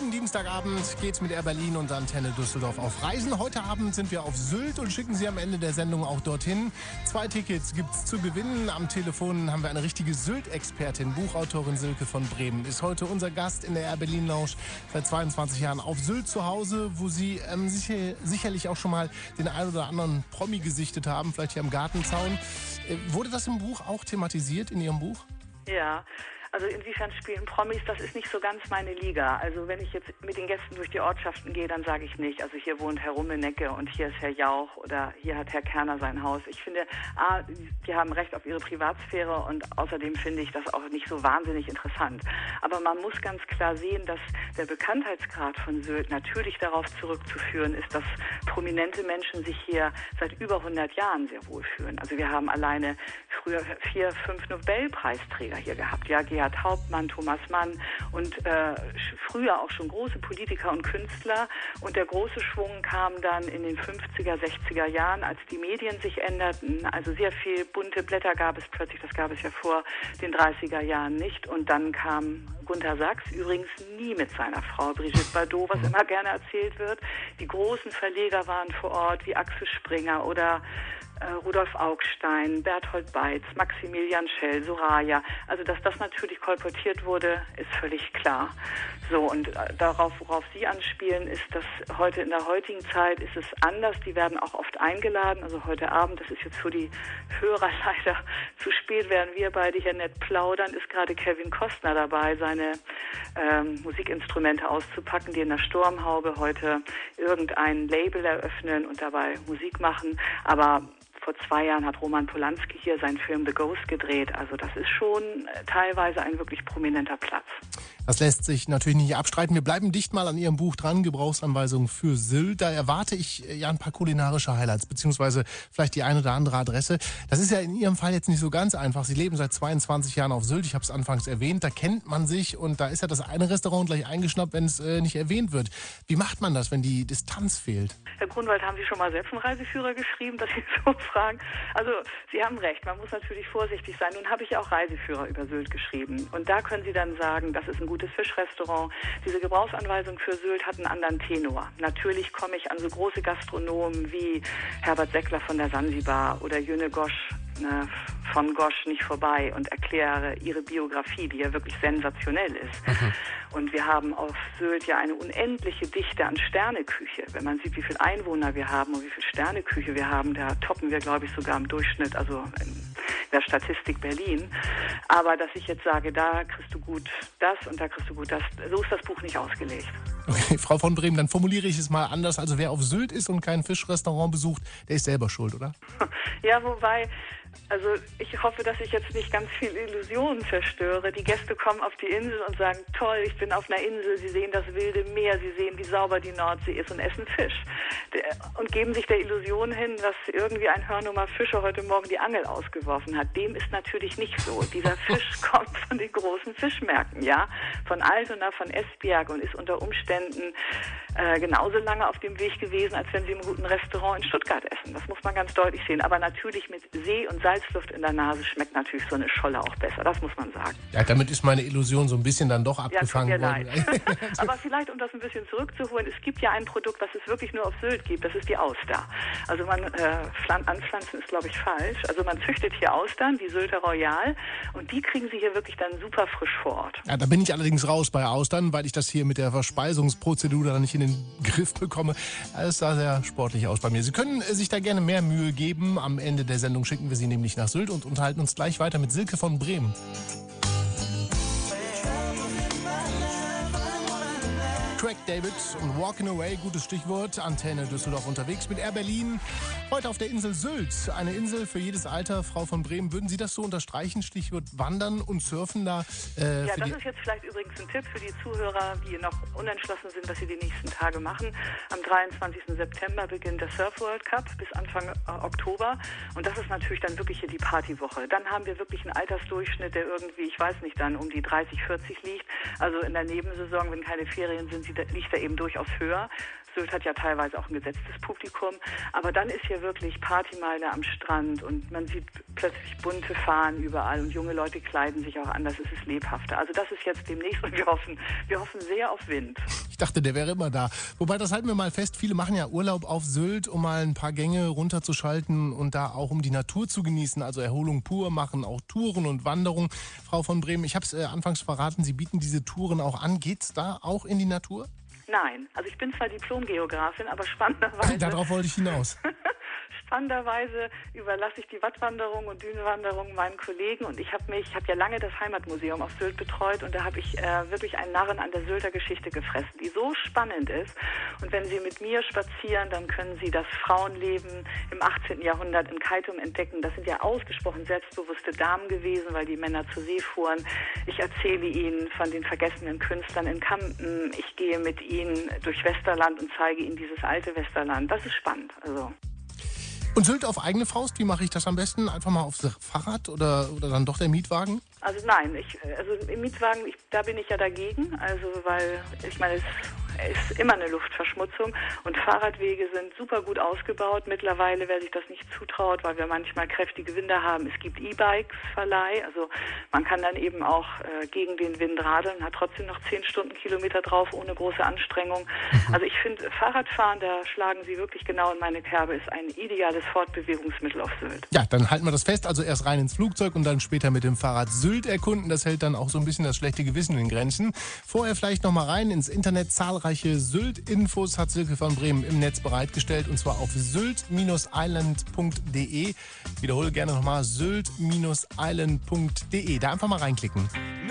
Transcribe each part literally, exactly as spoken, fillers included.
Jeden Dienstagabend geht's mit Air Berlin und Antenne Düsseldorf auf Reisen. Heute Abend sind wir auf Sylt und schicken Sie am Ende der Sendung auch dorthin. Zwei Tickets gibt's zu gewinnen. Am Telefon haben wir eine richtige Sylt-Expertin. Buchautorin Silke von Bremen ist heute unser Gast in der Air Berlin Lounge. Seit zweiundzwanzig Jahren auf Sylt zu Hause, wo Sie ähm, sicher, sicherlich auch schon mal den einen oder anderen Promi gesichtet haben, vielleicht hier am Gartenzaun. Äh, wurde das im Buch auch thematisiert, in Ihrem Buch? Ja. Also inwiefern spielen Promis, das ist nicht so ganz meine Liga. Also wenn ich jetzt mit den Gästen durch die Ortschaften gehe, dann sage ich nicht, also hier wohnt Herr Rummenigge und hier ist Herr Jauch oder hier hat Herr Kerner sein Haus. Ich finde, A, die haben Recht auf ihre Privatsphäre und außerdem finde ich das auch nicht so wahnsinnig interessant. Aber man muss ganz klar sehen, dass der Bekanntheitsgrad von Sylt natürlich darauf zurückzuführen ist, dass prominente Menschen sich hier seit über hundert Jahren sehr wohlfühlen. Also wir haben alleine früher vier, fünf Nobelpreisträger hier gehabt, ja, Gerhard Hauptmann, Thomas Mann und äh, früher auch schon große Politiker und Künstler. Und der große Schwung kam dann in den fünfziger, sechziger Jahren, als die Medien sich änderten. Also sehr viel bunte Blätter gab es plötzlich, das gab es ja vor den dreißiger Jahren nicht. Und dann kam Gunter Sachs, übrigens nie mit seiner Frau Brigitte Bardot, was immer gerne erzählt wird. Die großen Verleger waren vor Ort, wie Axel Springer oder äh, Rudolf Augstein, Berthold Beitz, Maximilian Schell, Soraya. Also dass das natürlich kolportiert wurde, ist völlig klar. So, und darauf, worauf Sie anspielen, ist, dass heute in der heutigen Zeit ist es anders. Die werden auch oft eingeladen. Also heute Abend, das ist jetzt für die Hörer leider zu spät, während wir beide hier nett plaudern, ist gerade Kevin Costner dabei, seine ähm, Musikinstrumente auszupacken, die in der Sturmhaube heute irgendein Label eröffnen und dabei Musik machen. Aber vor zwei Jahren hat Roman Polanski hier seinen Film The Ghost gedreht. Also das ist schon teilweise ein wirklich prominenter Platz. Das lässt sich natürlich nicht abstreiten. Wir bleiben dicht mal an Ihrem Buch dran, Gebrauchsanweisungen für Sylt. Da erwarte ich ja ein paar kulinarische Highlights, beziehungsweise vielleicht die eine oder andere Adresse. Das ist ja in Ihrem Fall jetzt nicht so ganz einfach. Sie leben seit zweiundzwanzig Jahren auf Sylt. Ich habe es anfangs erwähnt. Da kennt man sich und da ist ja das eine Restaurant gleich eingeschnappt, wenn es äh, nicht erwähnt wird. Wie macht man das, wenn die Distanz fehlt? Herr Grunwald, haben Sie schon mal selbst einen Reiseführer geschrieben, dass Sie so fragen? Also Sie haben recht, man muss natürlich vorsichtig sein. Nun habe ich ja auch Reiseführer über Sylt geschrieben. Und da können Sie dann sagen, das ist ein gutes Fischrestaurant. Diese Gebrauchsanweisung für Sylt hat einen anderen Tenor. Natürlich komme ich an so große Gastronomen wie Herbert Seckler von der Sansibar oder Jüne Gosch ne, von Gosch nicht vorbei und erkläre ihre Biografie, die ja wirklich sensationell ist. Mhm. Und wir haben auf Sylt ja eine unendliche Dichte an Sterneküche. Wenn man sieht, wie viele Einwohner wir haben und wie viel Sterneküche wir haben, da toppen wir, glaube ich, sogar im Durchschnitt, also in der Statistik Berlin. Aber dass ich jetzt sage, da kriegst du gut das und da kriegst du gut das, so ist das Buch nicht ausgelegt. Okay, Frau von Bremen, dann formuliere ich es mal anders. Also wer auf Sylt ist und kein Fischrestaurant besucht, der ist selber schuld, oder? Ja, wobei, also ich hoffe, dass ich jetzt nicht ganz viele Illusionen zerstöre. Die Gäste kommen auf die Insel und sagen, toll, ich bin auf einer Insel, sie sehen das wilde Meer, sie sehen, wie sauber die Nordsee ist und essen Fisch. Und geben sich der Illusion hin, dass irgendwie ein Hörnummer Fischer heute Morgen die Angel ausgeworfen hat. Dem ist natürlich nicht so. Dieser Fisch kommt von den großen Fischmärkten, ja, von Altona, von Esbjerg und ist unter Umständen äh, genauso lange auf dem Weg gewesen, als wenn Sie im guten Restaurant in Stuttgart essen. Das muss man ganz deutlich sehen. Aber natürlich mit See und Salzluft in der Nase schmeckt natürlich so eine Scholle auch besser. Das muss man sagen. Ja, damit ist meine Illusion so ein bisschen dann doch abgefangen ja, tut mir worden. Leid. Aber vielleicht, um das ein bisschen zurückzuholen, es gibt ja ein Produkt, was es wirklich nur auf Sylt gibt. Das ist die Auster. Also man äh, anpflanzen ist, glaube ich, falsch. Also man züchtet hier Austern, die Sylter Royal, und die kriegen Sie hier wirklich dann super frisch vor Ort. Ja, da bin ich allerdings raus bei Austern, weil ich das hier mit der Verspeisungsprozedur dann nicht in den Griff bekomme. Es sah sehr sportlich aus bei mir. Sie können äh, sich da gerne mehr Mühe geben. Am Ende der Sendung schicken wir Sie nämlich nach Sylt und unterhalten uns gleich weiter mit Silke von Bremen. Craig David und Walking Away, gutes Stichwort. Antenne Düsseldorf unterwegs mit Air Berlin. Heute auf der Insel Sylt. Eine Insel für jedes Alter. Frau von Bremen, würden Sie das so unterstreichen? Stichwort Wandern und Surfen da? Äh, ja, das ist jetzt vielleicht übrigens ein Tipp für die Zuhörer, die noch unentschlossen sind, was sie die nächsten Tage machen. Am dreiundzwanzigsten September beginnt der Surf World Cup bis Anfang äh, Oktober. Und das ist natürlich dann wirklich hier die Partywoche. Dann haben wir wirklich einen Altersdurchschnitt, der irgendwie, ich weiß nicht, dann um die dreißig, vierzig liegt. Also in der Nebensaison, wenn keine Ferien sind, liegt er eben durchaus höher. Sylt hat ja teilweise auch ein gesetztes Publikum. Aber dann ist hier wirklich Partymeile am Strand und man sieht plötzlich bunte Fahnen überall und junge Leute kleiden sich auch anders. Es ist lebhafter. Also das ist jetzt demnächst und wir hoffen, wir hoffen sehr auf Wind. dachte, der wäre immer da. Wobei, das halten wir mal fest, viele machen ja Urlaub auf Sylt, um mal ein paar Gänge runterzuschalten und da auch um die Natur zu genießen, also Erholung pur machen, auch Touren und Wanderungen. Frau von Brehm, ich habe es äh, anfangs verraten, Sie bieten diese Touren auch an. Geht's da auch in die Natur? Nein, also ich bin zwar Diplom-Geografin, aber spannenderweise... Darauf wollte ich hinaus. Spannenderweise überlasse ich die Wattwanderung und Dünenwanderung meinen Kollegen und ich habe mich, ich habe ja lange das Heimatmuseum auf Sylt betreut und da habe ich äh, wirklich einen Narren an der Sylter Geschichte gefressen, die so spannend ist. Und wenn Sie mit mir spazieren, dann können Sie das Frauenleben im achtzehnten Jahrhundert in Keitum entdecken. Das sind ja ausgesprochen selbstbewusste Damen gewesen, weil die Männer zur See fuhren. Ich erzähle Ihnen von den vergessenen Künstlern in Kampen. Ich gehe mit Ihnen durch Westerland und zeige Ihnen dieses alte Westerland. Das ist spannend. Also. Und Sylt auf eigene Faust, wie mache ich das am besten? Einfach mal aufs Fahrrad oder, oder dann doch der Mietwagen? Also nein, ich, also im Mietwagen, ich, da bin ich ja dagegen, also weil ich meine, es ist immer eine Luftverschmutzung und Fahrradwege sind super gut ausgebaut. Mittlerweile, wer sich das nicht zutraut, weil wir manchmal kräftige Winde haben, es gibt E-Bikes-Verleih, also man kann dann eben auch äh, gegen den Wind radeln, hat trotzdem noch zehn Stundenkilometer drauf, ohne große Anstrengung. Also ich finde, Fahrradfahren, da schlagen Sie wirklich genau in meine Kerbe, ist ein ideales Fortbewegungsmittel auf Sylt. Ja, dann halten wir das fest, also erst rein ins Flugzeug und dann später mit dem Fahrrad Sylt erkunden. Das hält dann auch so ein bisschen das schlechte Gewissen in Grenzen. Vorher vielleicht noch mal rein ins Internet. Zahlreiche Sylt-Infos hat Silke von Brehm im Netz bereitgestellt und zwar auf sylt island punkt de. Ich wiederhole gerne nochmal sylt island punkt de. Da einfach mal reinklicken.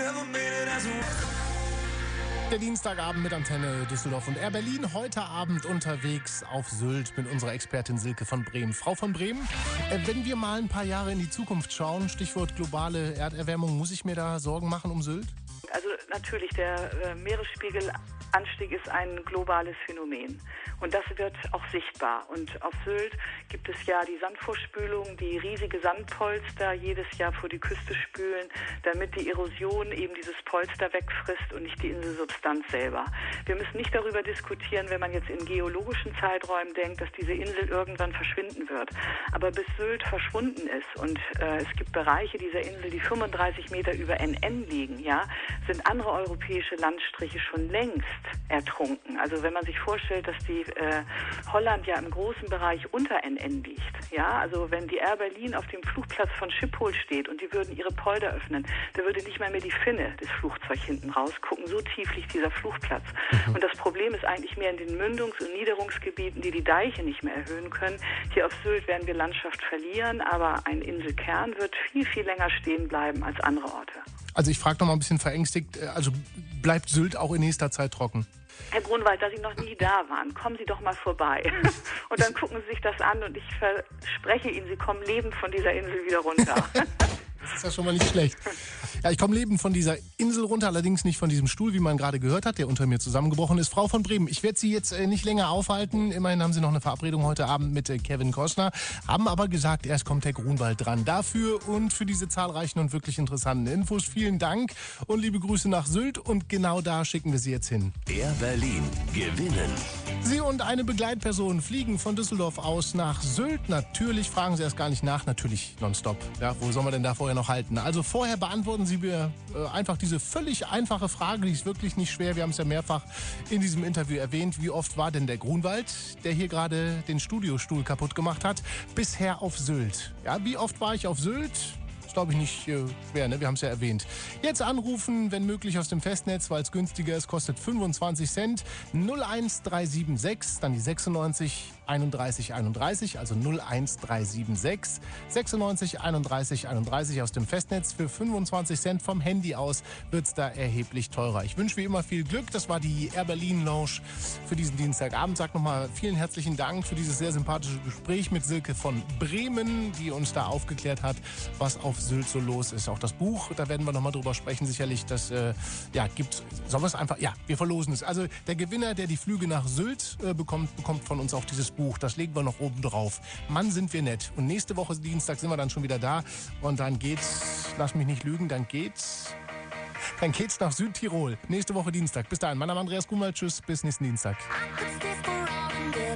Der Dienstagabend mit Antenne Düsseldorf und Air Berlin. Heute Abend unterwegs auf Sylt mit unserer Expertin Silke von Brehm. Frau von Brehm, äh, wenn wir mal ein paar Jahre in die Zukunft schauen, Stichwort globale Erderwärmung, muss ich mir da Sorgen machen um Sylt? Also natürlich, der äh, Meeresspiegelanstieg ist ein globales Phänomen und das wird auch sichtbar. Und auf Sylt gibt es ja die Sandvorspülung, die riesige Sandpolster jedes Jahr vor die Küste spülen, damit die Erosion eben dieses Polster wegfrisst und nicht die Inselsubstanz selber. Wir müssen nicht darüber diskutieren, wenn man jetzt in geologischen Zeiträumen denkt, dass diese Insel irgendwann verschwinden wird. Aber bis Sylt verschwunden ist und äh, es gibt Bereiche dieser Insel, die fünfunddreißig Meter über N N liegen, ja, sind andere europäische Landstriche schon längst ertrunken. Also wenn man sich vorstellt, dass die äh, Holland ja im großen Bereich unter N N liegt, ja, also wenn die Air Berlin auf dem Flugplatz von Schiphol steht und die würden ihre Polder öffnen, da würde nicht mal mehr die Finne des Flugzeugs hinten rausgucken. So tief liegt dieser Flugplatz. Mhm. Und das Problem ist eigentlich mehr in den Mündungs- und Niederungsgebieten, die die Deiche nicht mehr erhöhen können. Hier auf Sylt werden wir Landschaft verlieren, aber ein Inselkern wird viel, viel länger stehen bleiben als andere Orte. Also ich frage noch mal ein bisschen verängstigt, also bleibt Sylt auch in nächster Zeit trocken? Herr Grunwald, da Sie noch nie da waren, kommen Sie doch mal vorbei. Und dann gucken Sie sich das an und ich verspreche Ihnen, Sie kommen lebend von dieser Insel wieder runter. Das ist ja schon mal nicht schlecht. Ja, ich komme lebend von dieser Insel runter, allerdings nicht von diesem Stuhl, wie man gerade gehört hat, der unter mir zusammengebrochen ist. Frau von Brehm, ich werde Sie jetzt äh, nicht länger aufhalten. Immerhin haben Sie noch eine Verabredung heute Abend mit äh, Kevin Costner, haben aber gesagt, erst kommt Herr Grunwald dran. Dafür und für diese zahlreichen und wirklich interessanten Infos vielen Dank und liebe Grüße nach Sylt und genau da schicken wir Sie jetzt hin. Air Berlin gewinnen. Sie und eine Begleitperson fliegen von Düsseldorf aus nach Sylt. Natürlich fragen Sie erst gar nicht nach, natürlich nonstop. Ja, wo soll man denn da vorher noch halten? Also vorher beantworten Sie mir äh, einfach diese völlig einfache Frage, die ist wirklich nicht schwer. Wir haben es ja mehrfach in diesem Interview erwähnt. Wie oft war denn der Grunwald, der hier gerade den Studiostuhl kaputt gemacht hat, bisher auf Sylt? Ja, wie oft war ich auf Sylt? Ist, glaube ich, nicht äh, schwer, ne? Wir haben es ja erwähnt. Jetzt anrufen, wenn möglich aus dem Festnetz, weil es günstiger ist, kostet fünfundzwanzig Cent. null eins drei sieben sechs, dann die sechsundneunzig einunddreißig einunddreißig, also null eins drei sieben sechs, sechsundneunzig einunddreißig einunddreißig aus dem Festnetz. Für fünfundzwanzig Cent vom Handy aus wird es da erheblich teurer. Ich wünsche wie immer viel Glück. Das war die Air Berlin Lounge für diesen Dienstagabend. Sag nochmal vielen herzlichen Dank für dieses sehr sympathische Gespräch mit Silke von Bremen, die uns da aufgeklärt hat, was auf Sylt so los ist. Auch das Buch, da werden wir nochmal drüber sprechen, sicherlich. Das äh, ja, gibt sollen wir es einfach, ja, wir verlosen es. Also der Gewinner, der die Flüge nach Sylt äh, bekommt, bekommt von uns auch dieses Buch. Das legen wir noch oben drauf. Mann, sind wir nett. Und nächste Woche Dienstag sind wir dann schon wieder da. Und dann geht's, lass mich nicht lügen, dann geht's, dann geht's nach Südtirol. Nächste Woche Dienstag. Bis dahin, mein Name ist Andreas Grunwald. Tschüss, bis nächsten Dienstag.